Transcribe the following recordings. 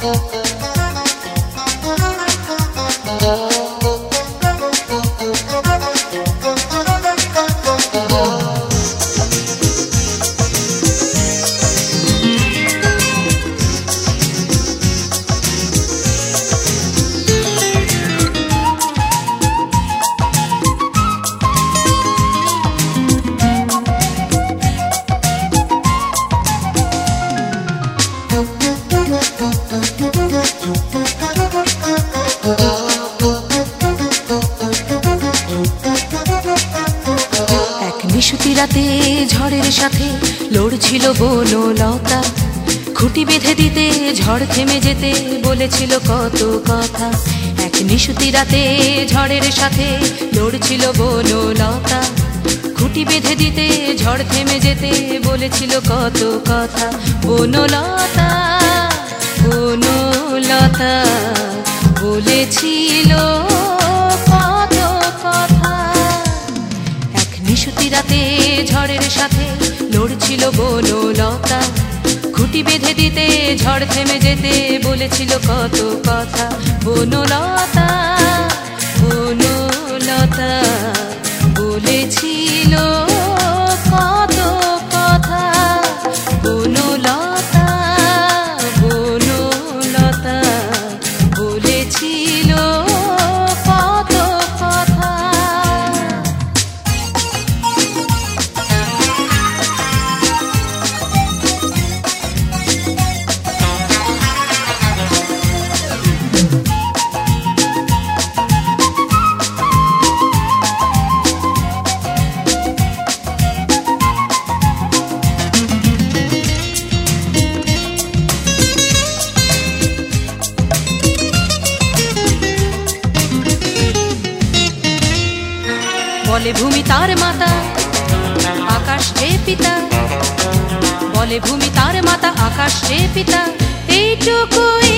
নিশুতি রাতে ঝড়ের সাথে লড়ছিল বনলতা, খুঁটি বেঁধে দিতে ঝড় থেমে যেতে বলেছিল কত কথা। এক নিশুতি রাতে ঝড়ের সাথে লড়ছিল বনলতা, খুঁটি বেঁধে দিতে ঝড় থেমে যেতে বলেছিল কত কথা। বনলতা বনলতা বলেছিল কত কথা। এক নিশুতি রাতে ঝড়ের সাথে লড়ছিল বনলতা, খুঁটি বেঁধে দিতে ঝড় থেমে যেতে বলেছিল কত কথা। বনলতা বনলতা বলেছিল কত কথা। বনলতা বনলতা বলেছিল কত কথা। বলে ভূমি তার মাতা আকাশ যে পিতা, বলে ভূমি তার মাতা আকাশ যে পিতা, এইটুকুই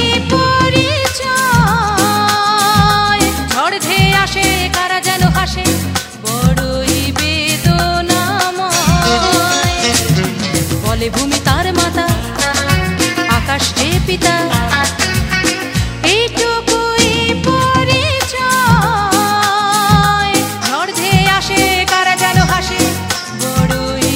পরিচয়। ঝড় ধেয়ে আসে কারা যেন হাসে, বড়ই বেদনাময়। বলে ভূমি তার মাতা আকাশ যে পিতা, এইটুকুই পরিচয়। ঝড় ধেয়ে আসে কারা যেন হাসে, বড়ই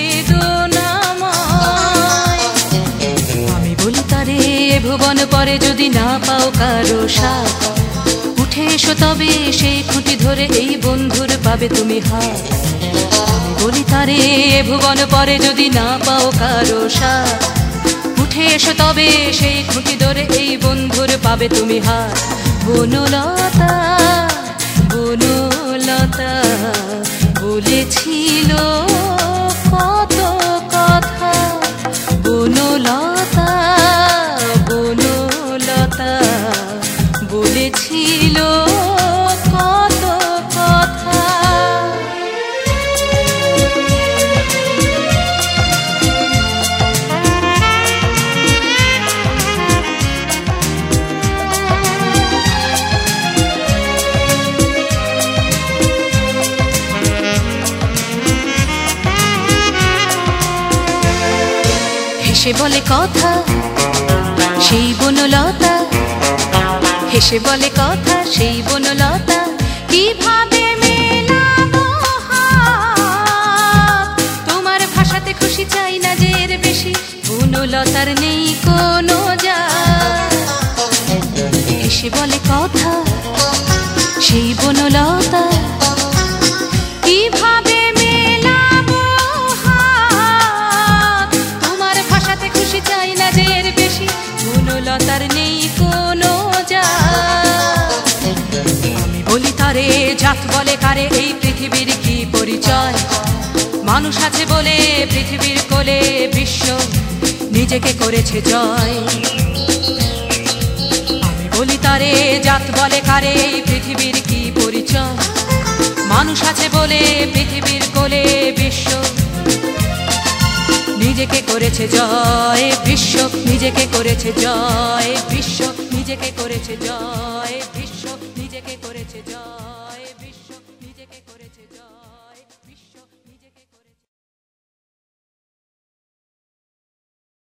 বেদনাময়। আমি বলি তারে ভুবন পরে যদি না পাও কারো সাথ, উঠে এসো তবে সেই খুঁটি ধরে এই বন্ধুর পাবে তুমি হাত। আমি বলি তারে ভুবন পরে যদি না পাও কারো সাথ, উঠে এসো তবে সেই খুঁটি ধরে এই বন্ধুর পাবে তুমি হাত। বনলতা বনলতা বলেছিল কত কথা। বনলতা বনলতা বলেছিল কত কথা। হেসে বলে কথা সেই বনলতা, হেসে বলে কথা সেই বনলতা, কিভাবে মেলাবো হাত। তোমার ভাষাতে খুশি চাই না যে এর বেশি, বনলতার নেই কোনো জাত। হেসে বলে কথা সেই বনলতা, কিভাবে মেলাবো হাত। তোমার ভাষাতে খুশি চাই না যে এর বেশি, বনলতার নেই কোনো জাত। আমি বলি তারে জাত বলে কারে, এই পৃথিবীর কি পরিচয়। মানুষ আছে বলে পৃথিবীর কোলে বিশ্ব নিজেকে করেছে জয়। আমি বলি তারে জাত বলে কারে, এই পৃথিবীর কি পরিচয়। মানুষ আছে বলে পৃথিবীর কোলে বিশ্ব নিজেকে করেছে জয়। বিশ্ব নিজেকে করেছে জয়, বিশ্ব নিজেকে করেছে জয়, বিশ্ব নিজেকে করেছে জয়।